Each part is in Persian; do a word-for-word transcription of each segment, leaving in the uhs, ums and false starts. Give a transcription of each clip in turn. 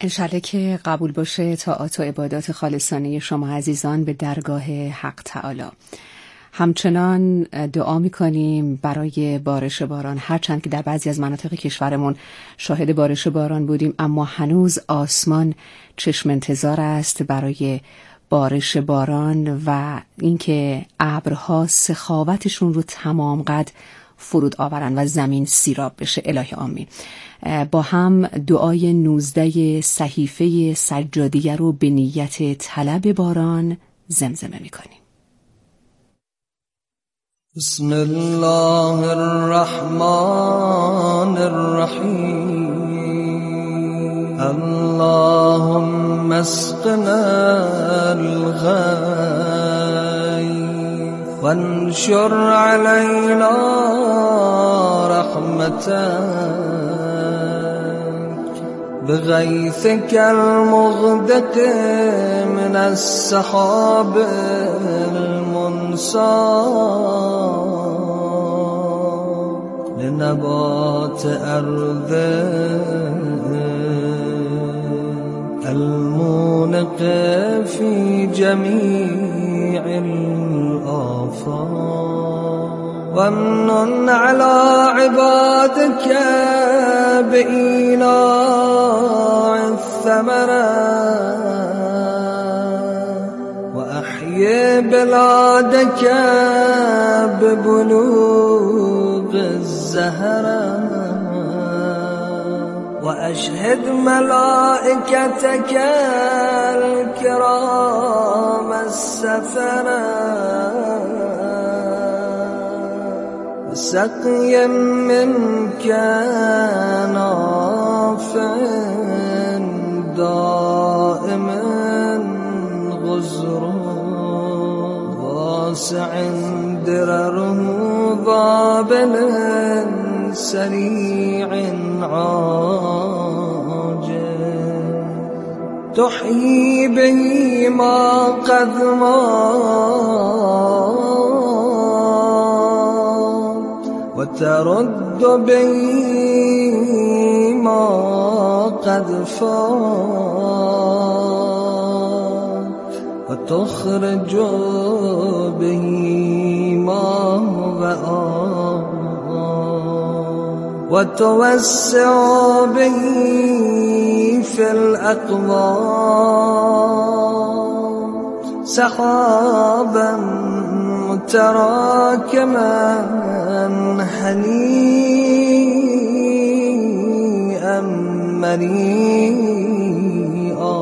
انشالله که قبول باشه طاعات و عبادات خالصانه شما عزیزان به درگاه حق تعالی. همچنان دعا میکنیم برای بارش باران، هرچند که در بعضی از مناطق کشورمون شاهد بارش باران بودیم، اما هنوز آسمان چشم انتظار است برای بارش باران و اینکه ابرها سخاوتشون رو تمام قد فرود آورن و زمین سیراب بشه. الهی آمین. با هم دعای نوزده صحیفه سجادیه رو به نیت طلب باران زمزمه میکنیم. بسم الله الرحمن الرحیم. اللهم اسقنا الغیث وانشر علينا رحمتك بغيثك المغدق من السحاب المنصاب لنبات أرض المونق في جميع الآفاق وامنن على عبادك بإيلاء الثمرة وأحيي بلادك ببلوغ الزهرة وأشهد ملائكتك الكرام السفرة سقيا منك نافع دائم غزر واسع درره ضابل سريع عاجل تحيي به ما قد مات وترد به ما قد فات وتخرج به ما وآت وتوسع به في الأقوات سحابا متراكما هنيئا مريئا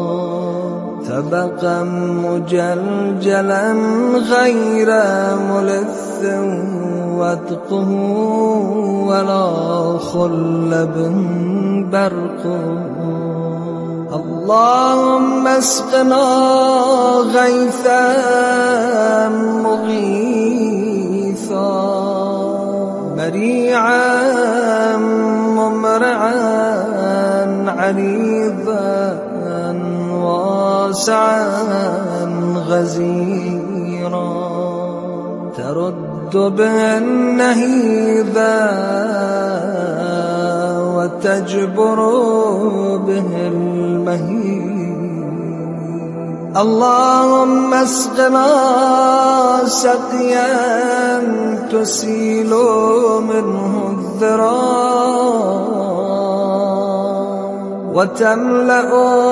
طبقا مجلجلا غير ملث وادقه ولا خلب برقه اللهم اسقنا غيثا مغيثا مريعا ممرعا عريضا واسعا غزيرا ترد به النهيذا وتجبر به المهيد اللهم اسقنا سقيا تسيل منه الذراع وتملأ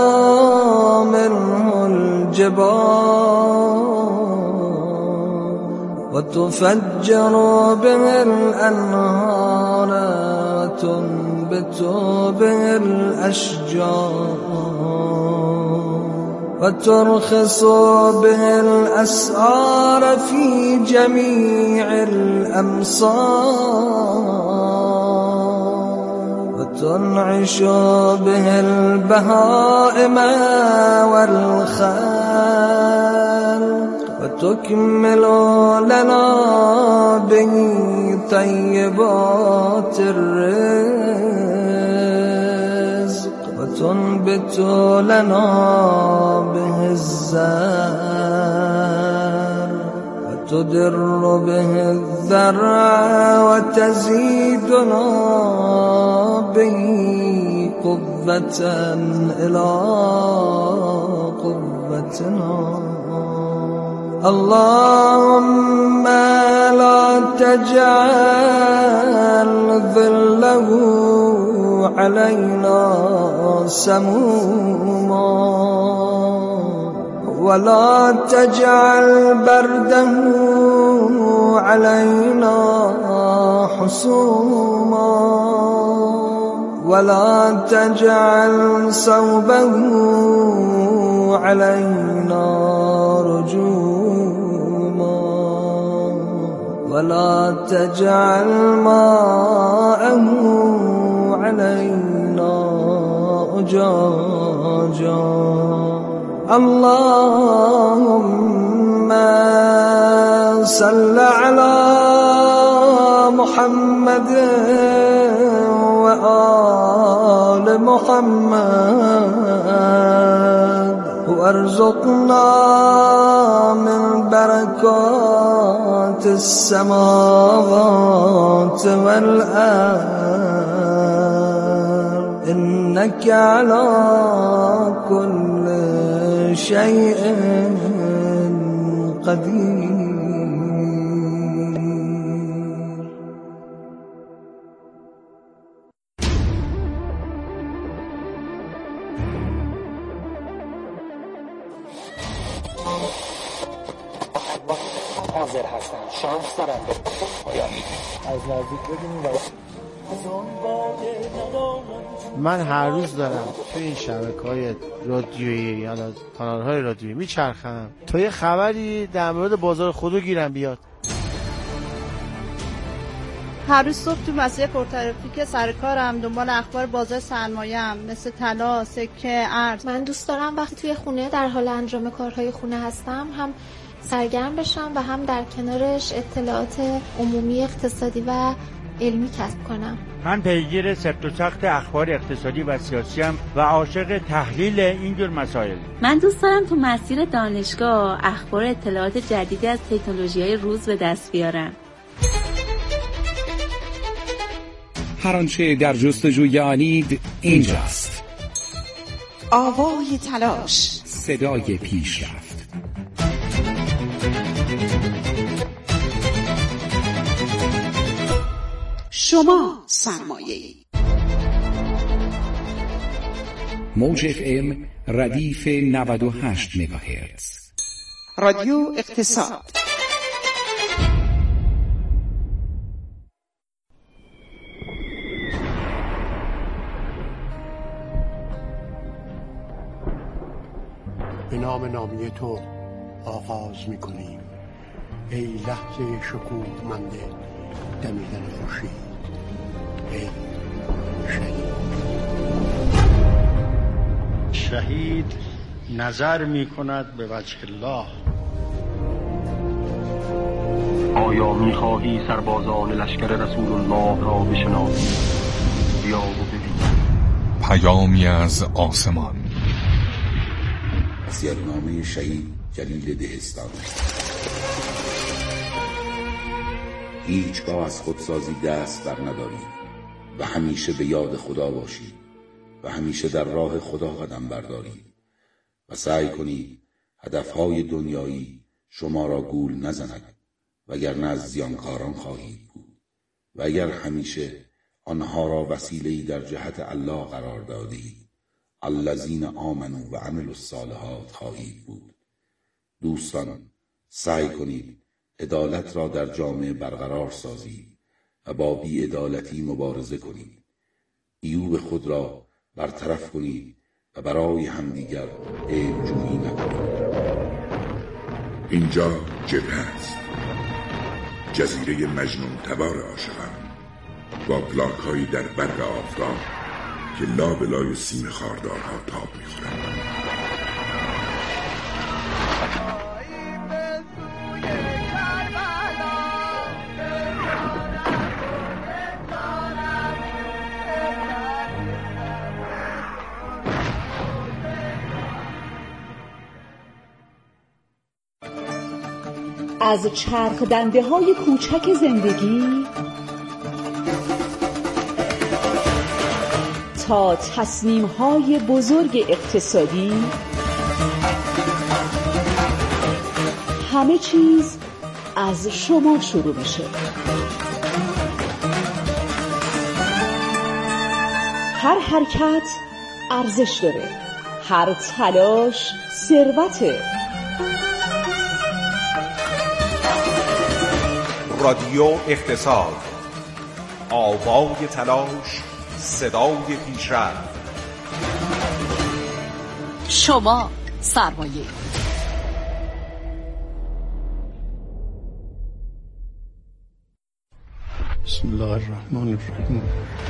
منه الجبال وتفجر به الأنهار وتنبت به الأشجار وترخص به الأسعار في جميع الأمصار وتنعش به البهائم والخلق وتكمل لنا به طيبات الرزق وتنبت لنا به الزرع وتدر به الذرع وتزيدنا به قوة إلى قوتنا. اللهم لا تجعل ظله علينا سموما ولا تجعل برده علينا حسوما ولا تجعل صوبه علينا رجوما ولا تجعل ماءه علينا أجاجا. اللهم صل على محمد وآل محمد وارزقنا من بركات السماوات والأرض إنك على كل شيء قدير. حاضر هستم، شانس دارم به پایان از نزدیک ببینیم. من هر روز دارم تو این شبکه‌های رادیویی یا کانال‌های رادیویی میچرخم تا یه خبری در مورد بازار خودرو گیرم بیاد. هر روز صبح تو مسیر پرترافیک سر کارم دنبال اخبار بازار سرمایه‌ام مثل طلا، سکه، ارز. من دوست دارم وقتی توی خونه در حال انجام کارهای خونه هستم هم سرگرم بشم و هم در کنارش اطلاعات عمومی اقتصادی و علمی کسب کنم. من پیگیر سفت و سخت اخبار اقتصادی و سیاسی ام و عاشق تحلیل اینجور مسائل. من دوست دارم تو مسیر دانشگاه اخبار اطلاعات جدیدی از تکنولوژی‌های روز به دست بیارم. هر آنچه در جستجوی آنید اینجاست. آوای تلاش، صدای پیشرفت. شما سرمایه‌ای. موج اف ام ردیف نود و هشت مگاهرتز. رادیو اقتصاد. به نام نامی تو آغاز می‌کنیم ای لحظه شکوهمند دمیدن خورشید، ای شهید. شهید نظر می‌کند به وجه الله. آیا می‌خواهی سربازان لشکر رسول الله را بشناسی؟ بیا و ببین. پیامی از آسمان. سیرنامه شهید جلیل دهستانی. هیچگاه از خودسازی دست بر ندارید و همیشه به یاد خدا باشید و همیشه در راه خدا قدم بردارید و سعی کنید هدفهای دنیایی شما را گول نزند وگرنه از زیانکاران خواهید بود و اگر همیشه آنها را وسیله‌ای در جهت الله قرار دادید الذین آمنوا و عملوا الصالحات خواهید بود. دوستان، سعی کنید عدالت را در جامعه برقرار سازید و با بی‌عدالتی مبارزه کنید. عیوب خود را برطرف کنید و برای همدیگر عیب‌جویی نکنید. اینجا جبهه است، جزیره مجنون تبار عاشقان با پلاک‌هایی در برق آفتاب که لابلای سیم خاردارها تاب می‌خورند. از چرخ دنده های کوچک زندگی تا تصمیم‌های بزرگ اقتصادی، همه چیز از شما شروع میشه. هر حرکت ارزش داره، هر تلاش ثروته. رادیو اقتصاد، آوای تلاش، صدای پیشرفت. شما سرمایه. بسم الله الرحمن الرحیم.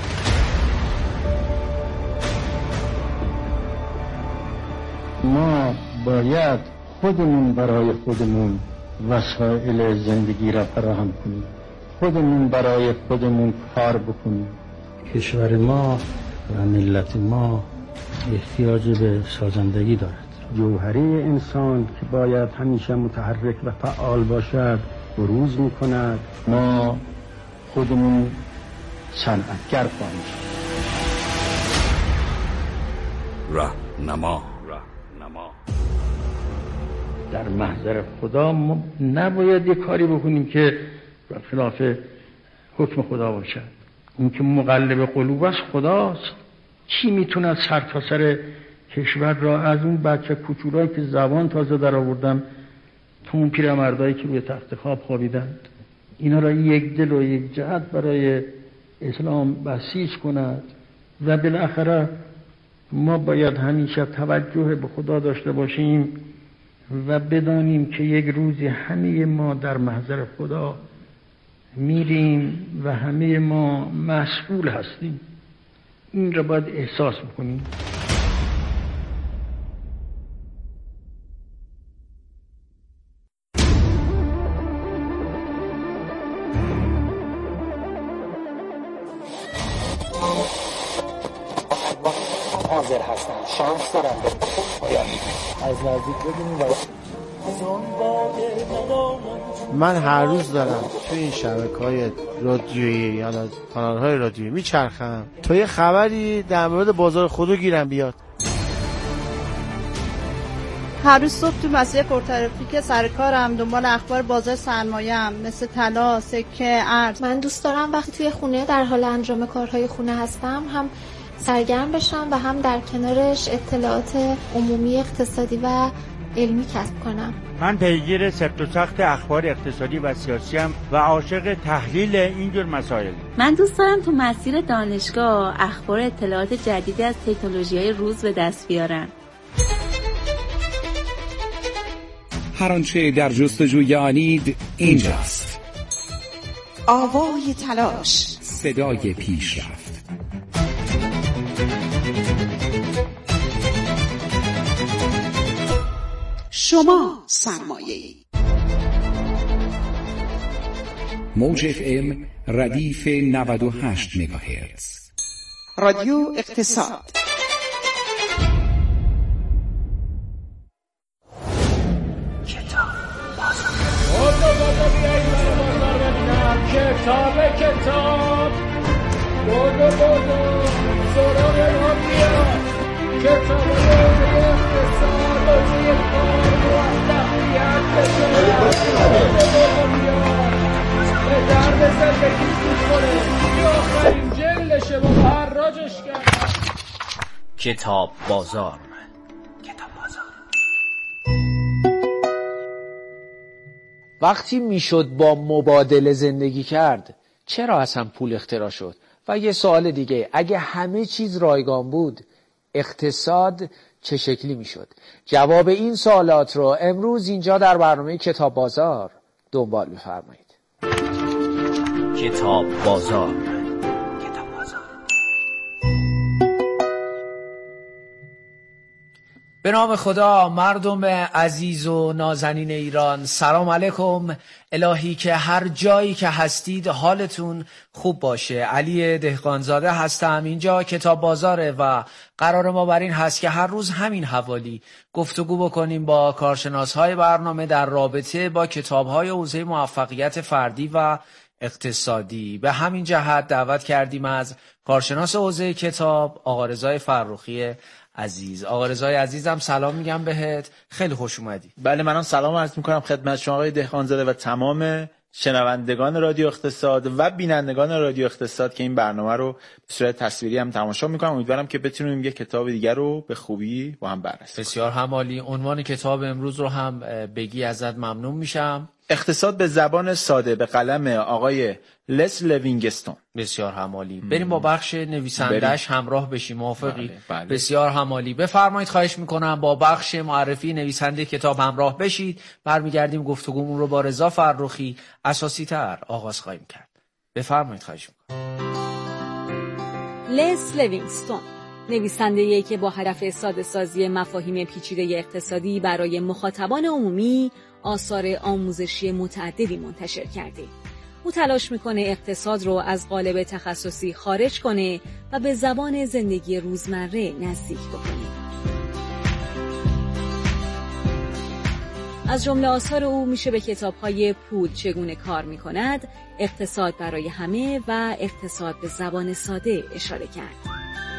ما باید خودمون برای خودمون وسایل زندگی را فراهم کنیم، خودمون برای خودمون کار بکنیم. کشور ما و ملت ما احتیاج به سازندگی دارد. جوهره انسان که باید همیشه متحرک و فعال باشد بروز می‌کند. ما خودمون صنعتگر خواهیم شد. راهنما در محضر خدا ما نباید یک کاری بکنیم که خلاف حکم خدا باشد. اون که مقلب قلوب است خداست. چی میتونه سر تا سر کشور را، از اون بچه کوچولایی که زبان تازه در آوردن تو اون پیرمردایی که روی تخت خواب خوابیدند، اینا را یک دل و یک جهت برای اسلام بسیج کند. و بالاخره ما باید همیشه توجه به خدا داشته باشیم و بدانیم که یک روزی همه ما در محضر خدا میریم و همه ما مسئول هستیم. این را باید احساس بکنیم. حاضر هستن، شانس دارن به پایان از نزدیک ببینیم. من هر روز دارم تو این شبکه‌های رادیویی یا کانال‌های رادیویی میچرخم تا یه خبری در مورد بازار خودرو گیرم بیاد. هر روز صبح تو مسیر پرترافیک سر کارم دنبال اخبار بازار سرمایه‌ام، مثل طلا، سکه، ارز. من دوست دارم وقتی توی خونه در حال انجام کارهای خونه هستم هم سرگرم بشم و هم در کنارش اطلاعات عمومی اقتصادی و علمی کسب کنم. من پیگیر سفت و سخت اخبار اقتصادی و سیاسی ام و عاشق تحلیل اینجور مسائل. من دوست دارم تو مسیر دانشگاه اخبار اطلاعات جدیدی از تکنولوژی‌های روز به دست بیارم. هر آنچه در جستجوی آنید اینجاست. آوای تلاش، صدای پیشرفت. شما سرمایه‌ای. موج اف ام ردیف نود و هشت مگاهرتز. رادیو اقتصاد. کتاب کتاب بودو بودو سراغ ما بیا. کتاب بودو اقتصاد و روی کار موفقیت بشن. به درد زندگی میخوره. این آخرین جلشه با حراجش کرد. کتاب بازار. وقتی میشد با مبادله زندگی کرد، چرا اصلا پول اختراع شد؟ و یه سوال دیگه، اگه همه چیز رایگان بود، اقتصاد چه شکلی میشد؟ جواب این سوالات رو امروز اینجا در برنامه کتاب بازار دنبال بفرمایید. کتاب بازار. به نام خدا، مردم عزیز و نازنین ایران، سلام علیکم. الهی که هر جایی که هستید حالتون خوب باشه. علی دهقانزاده هستم، اینجا کتاب بازاره و قرار ما بر این هست که هر روز همین حوالی گفتگو بکنیم با کارشناس‌های برنامه در رابطه با کتاب‌های حوزه موفقیت فردی و اقتصادی. به همین جهت دعوت کردیم از کارشناس حوزه کتاب آقا رضای فرخی عزیز. آقا رضای عزیزم سلام میگم بهت، خیلی خوش اومدی. بله منم سلام عرض میکنم خدمت شما آقای دهقانزاده و تمام شنوندگان رادیو اقتصاد و بینندگان رادیو اقتصاد که این برنامه رو به صورت تصویری هم تماشا میکنم. امیدوارم که بتونیم یه کتاب دیگر رو به خوبی با هم بررسی کنیم. بسیار هم عالی. عنوان کتاب امروز رو هم بگی ازت ممنون میشم. اقتصاد به زبان ساده به قلم آقای لس لوینگستون. بسیار همالی. بریم با بخش نویسنده‌اش همراه بشیم. موافقی؟ بله، بله. بسیار همالی. بفرمایید، خواهش میکنم با بخش معرفی نویسنده کتاب همراه بشید. برمیگردیم گفتگومون رو با رضا فرخی اساسی تر آغاز خواهیم کرد. بفرمایید، خواهش میکنم. لس لوینگستون نویسنده‌ای که با هدف ساده سازی مفاهیم پیچیده اقتصادی برای مخاطبان عمومی آثار آموزشی متعددی منتشر کرده. او تلاش میکنه اقتصاد رو از قالب تخصصی خارج کنه و به زبان زندگی روزمره نزدیک بکنه. از جمله آثار او میشه به کتاب‌های پول چگونه کار میکند، اقتصاد برای همه و اقتصاد به زبان ساده اشاره کرد.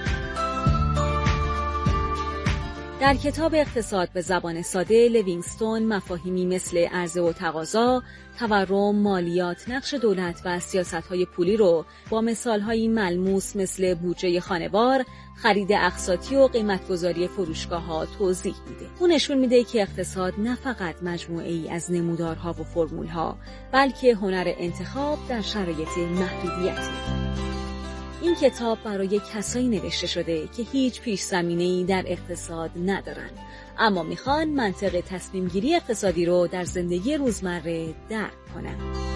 در کتاب اقتصاد به زبان ساده، لوینگستون مفاهیمی مثل عرضه و تقاضا، تورم، مالیات، نقش دولت و سیاست‌های پولی رو با مثال‌هایی ملموس مثل بودجه خانوار، خرید اقساطی و قیمت‌گذاری فروشگاه‌ها توضیح میده. اون نشون میده که اقتصاد نه فقط مجموعه‌ای از نمودارها و فرمول‌ها، بلکه هنر انتخاب در شرایط محدودیته. این کتاب برای کسایی نوشته شده که هیچ پیش زمینه‌ای در اقتصاد ندارن، اما میخوان منطق تصمیم گیری اقتصادی رو در زندگی روزمره درک کنن.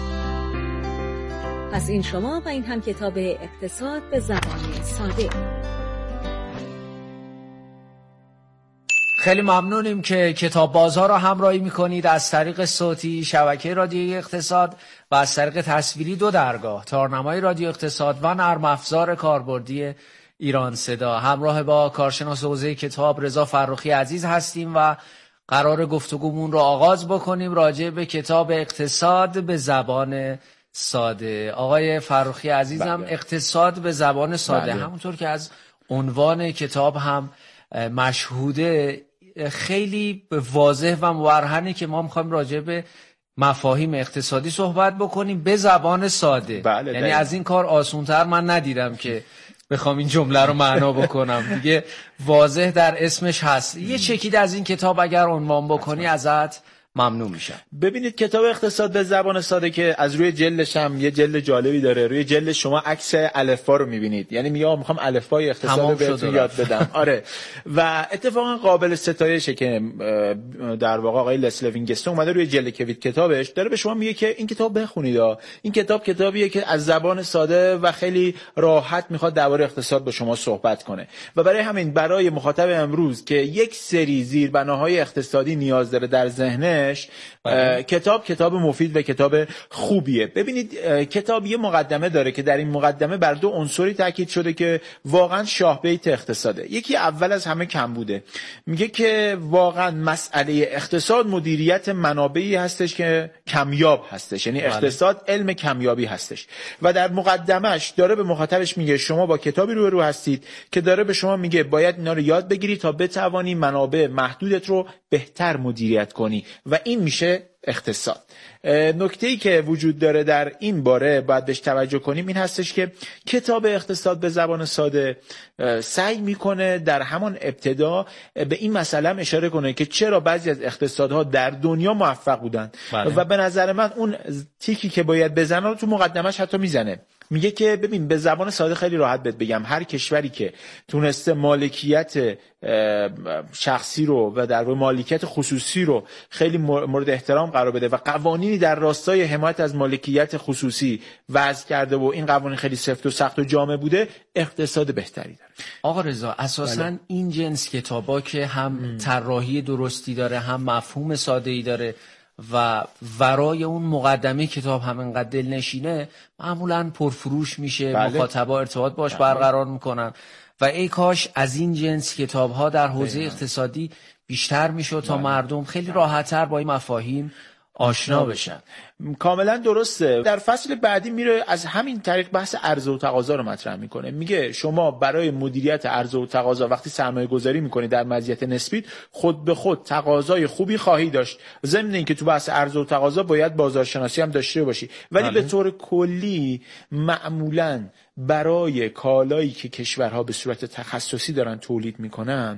پس این شما و این هم کتاب اقتصاد به زبان ساده. خیلی ممنونیم که کتاب بازار رو همراهی میکنید از طریق صوتی شبکه رادیوی اقتصاد و از طریق تصویری دو درگاه، تارنمای رادیو اقتصاد و نرم افزار کاربردی ایران صدا. همراه با کارشناس حوزه کتاب رضا فرخی عزیز هستیم و قرار گفتگومون رو آغاز بکنیم راجع به کتاب اقتصاد به زبان ساده. آقای فرخی عزیزم، بله. اقتصاد به زبان ساده، بله. همونطور که از عنوان کتاب هم مشهوده، خیلی واضح و مبرهنه که ما میخوایم راجع به مفاهیم اقتصادی صحبت بکنیم به زبان ساده. بله، یعنی از این کار آسونتر من ندیدم که بخوام این جمله رو معنا بکنم. دیگه واضح در اسمش هست. یه چکید از این کتاب اگر عنوان بکنی ازت ممنون میشم. ببینید کتاب اقتصاد به زبان ساده که از روی جلدش هم یه جلد جالبی داره. روی جلد شما عکس الفبا رو میبینید، یعنی میگم میخوام الفبای اقتصاد رو بهتون یاد بدم. آره، و اتفاقا قابل ستایشه که در واقع آقای لس لوینگستون اومده روی جلد کوید کتابش داره به شما میگه که این کتاب بخونید. این کتاب کتابیه که از زبان ساده و خیلی راحت میخواد درباره اقتصاد با شما صحبت کنه و برای همین برای مخاطب امروز که یک سری زیربناهای اقتصادی نیاز داره در ذهنه، کتاب کتاب مفید و کتاب خوبیه. ببینید کتاب یه مقدمه داره که در این مقدمه بر دو عنصری تاکید شده که واقعا شاه بیت اقتصاده. یکی اول از همه کم بوده، میگه که واقعا مسئله اقتصاد مدیریت منابعی هستش که کمیاب هستش، یعنی اقتصاد علم کمیابی هستش و در مقدمش داره به مخاطبش میگه شما با کتابی روبرو هستید که داره به شما میگه باید اینا رو یاد بگیری تا بتوانی منابع محدودت رو بهتر مدیریت کنی و این میشه اقتصاد. نکته‌ای که وجود داره در این باره باید بهش توجه کنیم این هستش که کتاب اقتصاد به زبان ساده سعی میکنه در همان ابتدا به این مسئله هم اشاره کنه که چرا بعضی از اقتصادها در دنیا موفق بودن. بله. و به نظر من اون تیکی که باید بزنه رو تو مقدمش حتی میزنه. میگه که ببین به زبان ساده خیلی راحت بهت بگم، هر کشوری که تونسته مالکیت شخصی رو و در واقع مالکیت خصوصی رو خیلی مورد احترام قرار بده و قوانینی در راستای حمایت از مالکیت خصوصی وضع کرده و این قوانین خیلی سفت و سخت و جامع بوده، اقتصاد بهتری داره. آقا رضا، اساساً بله. این جنس کتابا که هم طراحی درستی داره، هم مفهوم ساده‌ای داره و ورای اون مقدمه کتاب هم انقدر دلنشینه، معمولاً پرفروش میشه، بله. مخاطبا ارتباط باش بله. برقرار میکنن و ای کاش از این جنس کتاب‌ها در حوزه بله. اقتصادی بیشتر میشد تا بله. مردم خیلی راحت‌تر با این مفاهیم آشنا بشن. کاملا درسته. در فصل بعدی میره از همین طریق بحث عرضه و تقاضا رو مطرح میکنه. میگه شما برای مدیریت عرضه و تقاضا وقتی سرمایه گذاری میکنید در مزیت نسبیت، خود به خود تقاضای خوبی خواهی داشت. ضمن اینکه تو بحث عرضه و تقاضا باید بازارشناسی هم داشته باشی، ولی بله. به طور کلی معمولاً برای کالایی که کشورها به صورت تخصصی دارن تولید میکنن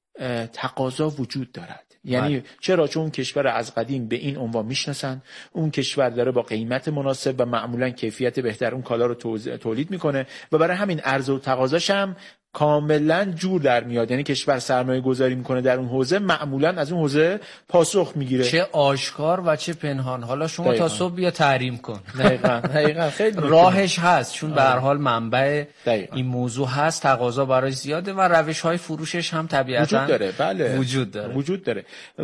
تقاضا وجود دارد. یعنی بله. چرا؟ چون اون کشور از قدیم به این عنوان میشناسن، اون کشور داره با قیمت مناسب و معمولا کیفیت بهتر اون کالا رو تولید میکنه و برای همین عرضه و تقاضاش هم کاملا جور در میاد. یعنی کشور سرمایه گذاری میکنه در اون حوزه، معمولا از اون حوزه پاسخ میگیره، چه آشکار و چه پنهان. حالا شما دقیقا. تا صبح بیا تحریم کن. دقیقاً دقیقاً خیلی راهش هست، چون به هر حال منبع دقیقا. این موضوع هست، تقاضا برای زیاده و روش های فروشش هم طبیعتاً وجود داره. بله وجود داره وجود داره.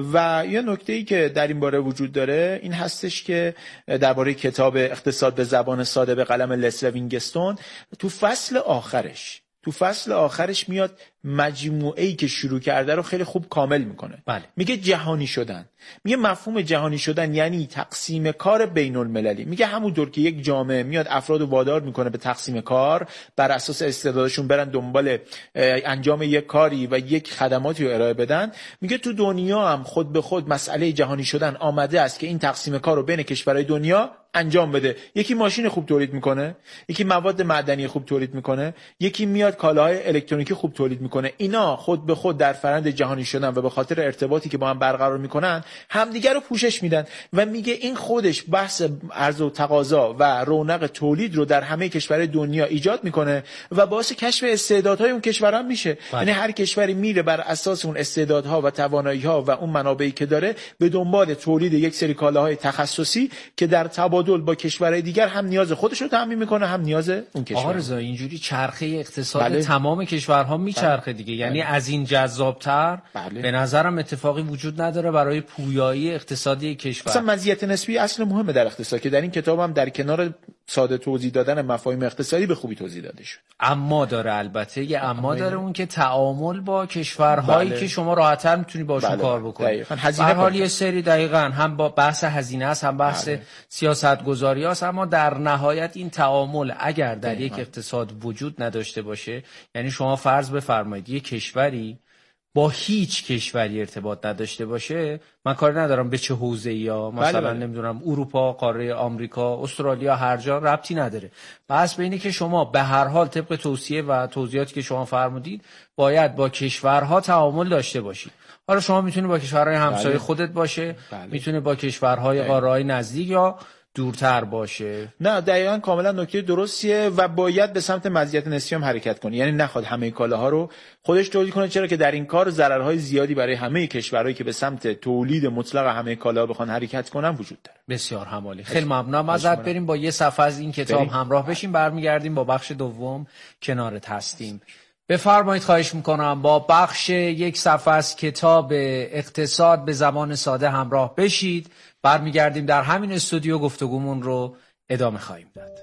و یه نکته‌ای که در این باره وجود داره این هستش که درباره کتاب اقتصاد به زبان ساده به قلم لسلی وینگستون، تو فصل آخرش تو فصل آخرش میاد مجموعه‌ای که شروع کرده رو خیلی خوب کامل میکنه. بله. میگه جهانی شدن. میگه مفهوم جهانی شدن یعنی تقسیم کار بین المللی. میگه همونطور که یک جامعه میاد افراد رو وادار میکنه به تقسیم کار، بر اساس استعدادشون برن دنبال انجام یک کاری و یک خدماتی رو ارائه بدن، میگه تو دنیا هم خود به خود مسئله جهانی شدن آمده است که این تقسیم کار رو بین کشورهای دنیا انجام بده. یکی ماشین خوب تولید میکنه، یکی مواد معدنی خوب تولید میکنه، یکی میاد کالاهای الکترونیکی خوب تولید میکنه. اینا خود به خود در فرآیند جهانی شدن و به خاطر ارتباطی که با هم برقرار میکنن همدیگر رو پوشش میدن و میگه این خودش بحث عرضه و تقاضا و رونق تولید رو در همه کشورهای دنیا ایجاد میکنه و باعث کشف استعدادهای اون کشورها میشه. یعنی هر کشوری میره بر اساس اون استعدادها و توانایی‌ها و اون منابعی که داره به دنبال تولید یک سری کالاهای تخصصی که در تبادل با کشورهای دیگر هم نیاز خودش رو تامین میکنه هم نیاز اون کشور. آقا رضا اینجوری چرخه اقتصاد بله. تمام کشورها میچرخه دیگه. یعنی بله. از این جذابتر بله. به نظرم اتفاقی وجود نداره برای پویایی اقتصادی کشور. اصلا مزیت نسبی اصل مهمه در اقتصاد که در این کتابم در کنار ساده توضیح دادن مفاهیم اقتصادی به خوبی توضیح داده شد. اما داره البته یه اما داره اون که تعامل با کشورهایی بله. که شما راحت‌تر میتونی باشون بله. کار بکنی. هر حال یه سری دقیقاً هم با بحث هزینه است هم بحث بله. سیاست‌گذاری است، اما در نهایت این تعامل اگر در یک اقتصاد وجود نداشته باشه، یعنی شما فرض بفرمایید یک کشوری با هیچ کشوری ارتباط نداشته باشه، من کاری ندارم به چه حوزه‌ای، یا مثلا بله بله. نمیدونم اروپا، قاره آمریکا، استرالیا، هر جا ربطی نداره. بس به اینه که شما به هر حال طبق توصیه و توضیحاتی که شما فرمودید باید با کشورها تعامل داشته باشید. حالا شما میتونید با کشورهای همسایه بله. خودت باشه، بله. میتونه با کشورهای قاره‌های نزدیک یا دورتر باشه. نه دقیقاً کاملا نکته درستیه و باید به سمت مزیت نسبی هم حرکت کنه. یعنی نخواد همه کالاها رو خودش تولید کنه، چرا که در این کار ضررهای زیادی برای همه کشورهایی که به سمت تولید مطلق همه کالاها بخوان حرکت کنن وجود داره. بسیار همالی. خیلی ممنونم ازت. بریم با یه صفحه از این کتاب بریم. همراه بشیم، برمیگردیم با بخش دوم کنارت هستیم. بفرمایید، خواهش میکنم با بخش یک صفحه از کتاب اقتصاد به زبان ساده همراه بشید. برمیگردیم در همین استودیو گفتگومون رو ادامه خواهیم داد.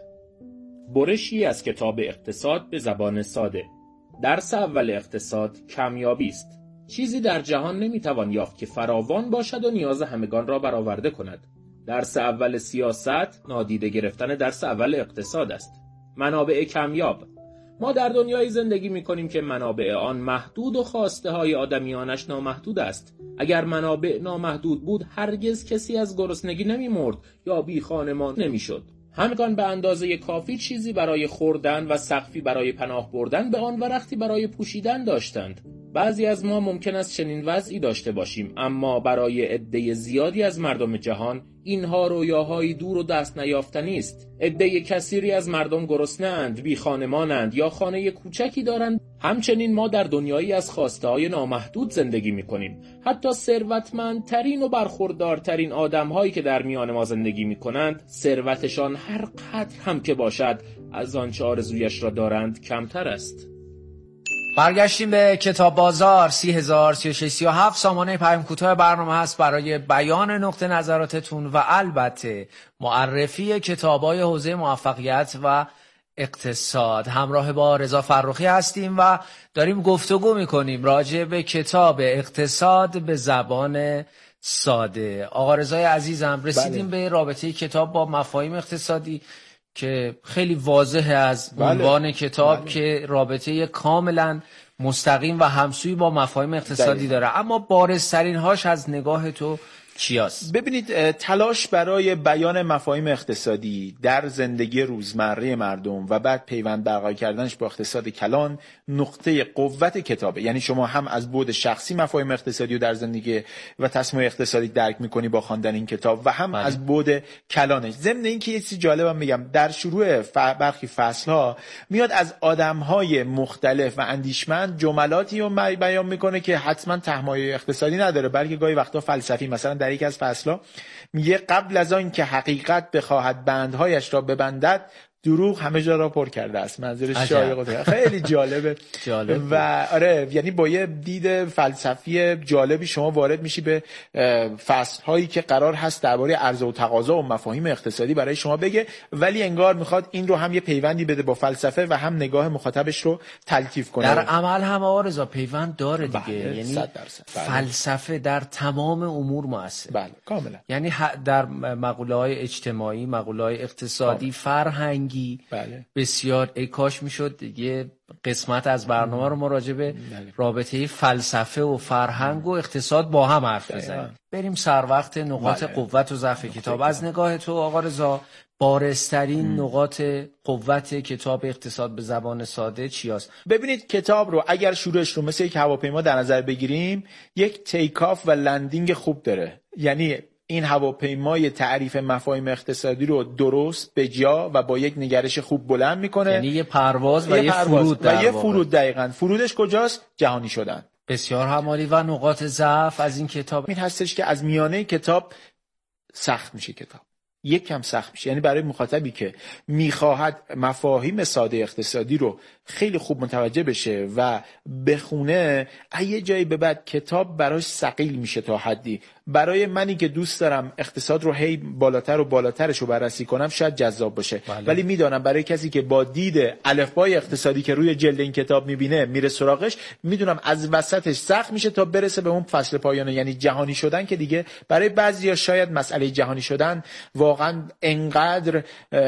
برشی از کتاب اقتصاد به زبان ساده. درس اول اقتصاد کمیابی است. چیزی در جهان نمیتوان یافت که فراوان باشد و نیاز همگان را برآورده کند. درس اول سیاست نادیده گرفتن درس اول اقتصاد است. منابع کمیاب. ما در دنیای زندگی می‌کنیم که منابع آن محدود و خواسته های آدمیانش نامحدود است. اگر منابع نامحدود بود هرگز کسی از گرسنگی نمی‌مرد یا بی خانمان نمی‌شد. همگان به اندازه کافی چیزی برای خوردن و سقفی برای پناه بردن به آن و رختی برای پوشیدن داشتند. بعضی از ما ممکن است چنین وضعی داشته باشیم، اما برای عده زیادی از مردم جهان اینها رویاهای دور و دست نیافتنی است. عده کثیری از مردم گرسنه‌اند، بی خانمانند یا خانه کوچکی دارند. همچنین ما در دنیایی از خواسته‌های نامحدود زندگی می‌کنیم. حتی ثروتمندترین و برخوردارترین آدم‌هایی که در میان ما زندگی می‌کنند، ثروتشان هر قدر هم که باشد از آنچه آرزویش را دارند کمتر است. برگشتیم به کتاب بازار. سی هزار سی و شش سی و هفت سامانه پیام کوتاه برنامه هست برای بیان نقطه نظراتتون و البته معرفی کتاب‌های حوزه موفقیت و اقتصاد. همراه با رضا فرخی هستیم و داریم گفتگو میکنیم راجع به کتاب اقتصاد به زبان ساده. آقا رضای عزیزم رسیدیم بله. به رابطه کتاب با مفاهیم اقتصادی که خیلی واضحه از عنوان بله. کتاب بله. که رابطه کاملا مستقیم و همسوی با مفاهیم اقتصادی دلیل. داره. اما بارزترین هاش از نگاه تو چیاست؟ ببینید، تلاش برای بیان مفاهیم اقتصادی در زندگی روزمره مردم و بعد پیوند برقرار کردنش با اقتصاد کلان نقطه قوت کتابه. یعنی شما هم از بعد شخصی مفاهیم اقتصادی رو در زندگی و تصمیم اقتصادی درک میکنی با خواندن این کتاب و هم بله. از بعد کلانش. ضمن اینکه یه چیز جالبم میگم، در شروع ف... برخی فصل‌ها میاد از آدم‌های مختلف و اندیشمند جملاتی رو بیان میکنه که حتما تهمایه اقتصادی نداره، بلکه گاهی وقتا فلسفی. مثلا در یک از فصل‌ها میگه قبل از آن که حقیقت بخواهد بندهایش را ببندد، دروغ همه جا را پر کرده است. منظورش شایقه. خیلی جالبه. جالب. و آره، یعنی با یه دید فلسفی جالبی شما وارد میشی به فصل‌هایی که قرار هست درباره عرضه و تقاضا و مفاهیم اقتصادی برای شما بگه، ولی انگار میخواد این رو هم یه پیوندی بده با فلسفه و هم نگاه مخاطبش رو تلطیف کنه. در عمل هم آقا رضا پیوند داره دیگه. بله، یعنی صد درصد. بله. فلسفه در تمام امور مؤثره. بله، کاملا. یعنی در مقوله‌های اجتماعی، مقوله‌های اقتصادی، فرهنگ بله. بسیار ای کاش میشد یه قسمت از برنامه رو مراجعه به بله. رابطه فلسفه و فرهنگ و اقتصاد با هم حرف بزنیم. بریم سر وقت نقاط بله. قوت و ضعف کتاب. از نگاه تو آقا رضا بارزترین م. نقاط قوت کتاب اقتصاد به زبان ساده چی هست؟ ببینید، کتاب رو اگر شروعش رو مثل یک هواپیما در نظر بگیریم، یک تیک آف و لندینگ خوب داره. یعنی این هواپیمای تعریف مفاهیم اقتصادی رو درست به جا و با یک نگرش خوب بلند میکنه. یعنی یه پرواز و یه, یه فرود و یه فرود. دقیقاً فرودش کجاست؟ جهانی شدن. بسیار همالی. و نقاط ضعف از این کتاب این هستش که از میانه کتاب سخت میشه. کتاب یک کم سخت میشه. یعنی برای مخاطبی که میخواهد مفاهیم ساده اقتصادی رو خیلی خوب متوجه بشه و بخونه، یه جایی به بعد کتاب براش ثقیل میشه تا حدی. برای منی که دوست دارم اقتصاد رو هی بالاتر و بالاترش رو بررسی کنم شاید جذاب باشه، بله. ولی میدونم برای کسی که با دید الفبای اقتصادی که روی جلد این کتاب میبینه میره سراغش، میدونم از وسطش سخت میشه تا برسه به اون فصل پایانه، یعنی جهانی شدن، که دیگه برای بعضیا شاید مسئله جهانی شدن واقعا انقدر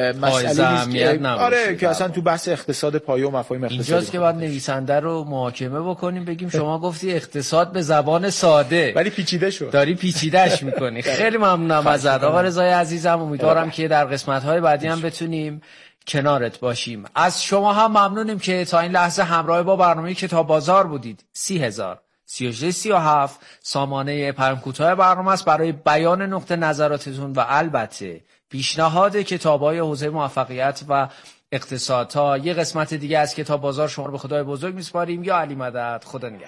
مسئله نیست. آره که اصلا تو بحث اقتصاد پایه و مفاهیم اقتصادی اینجاست که باید نویسنده رو محاکمه بکنیم، بگیم شما گفتی اقتصاد به زبان ساده، ولی پیچیده شد، داری پیچیده‌اش میکنی. خیلی ممنونم ازت آقا رضای عزیزم. امیدوارم که در قسمت‌های بعدی هم بتونیم کنارت باشیم. از شما هم ممنونیم که تا این لحظه همراه با برنامه کتاب بازار بودید. سی هزار سی و شش سی و هفت سامانه پیام کوتاه برنامه است برای بیان نقطه نظراتتون و البته پیشنهاد کتاب‌های حوزه موفقیت و اقتصاد. تا یه قسمت دیگه از کتاب بازار شما رو به خدای بزرگ میسپاریم. یا علی مدد. خدا نگهدار.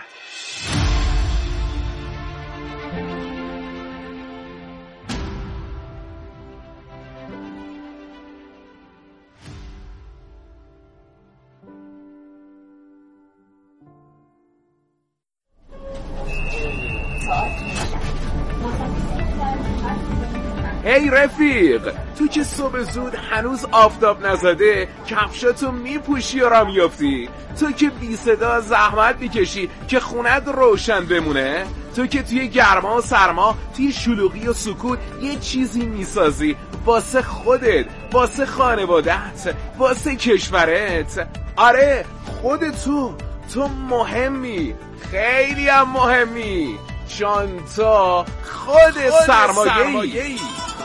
ای رفیق، تو که صبح زود هنوز آفتاب نزده کفشاتو میپوشی و را میافتی، تو که بی صدا زحمت میکشی که خونت روشن بمونه، تو که توی گرما و سرما توی شلوغی و سکوت یه چیزی میسازی واسه خودت، واسه خانوادت، واسه کشورت. آره خود تو تو مهمی، خیلی هم مهمی، چون تو خود, خود سرمایه‌ای.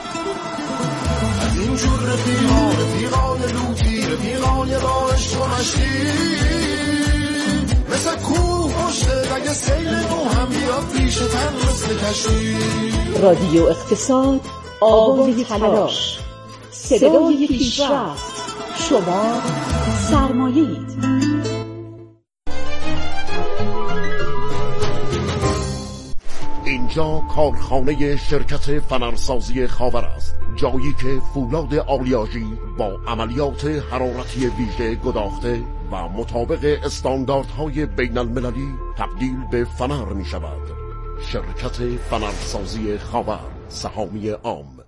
از اینجور رفیقان رفیقان لوتی رفیقان راهش و مشتی، مثل کوه پشته اگه سیل نو هم بیاد پیش تن مثل کشتی. رادیو اقتصاد، آوای تلاش، صدای پیشرفت. شما سرمایه‌اید. اینجا کارخانه شرکت فنرسازی خاور است، جایی که فولاد آلیاژی با عملیات حرارتی ویژه گداخته و مطابق استانداردهای بین المللی تبدیل به فنر می شود. شرکت فنرسازی خاور، سهامی عام.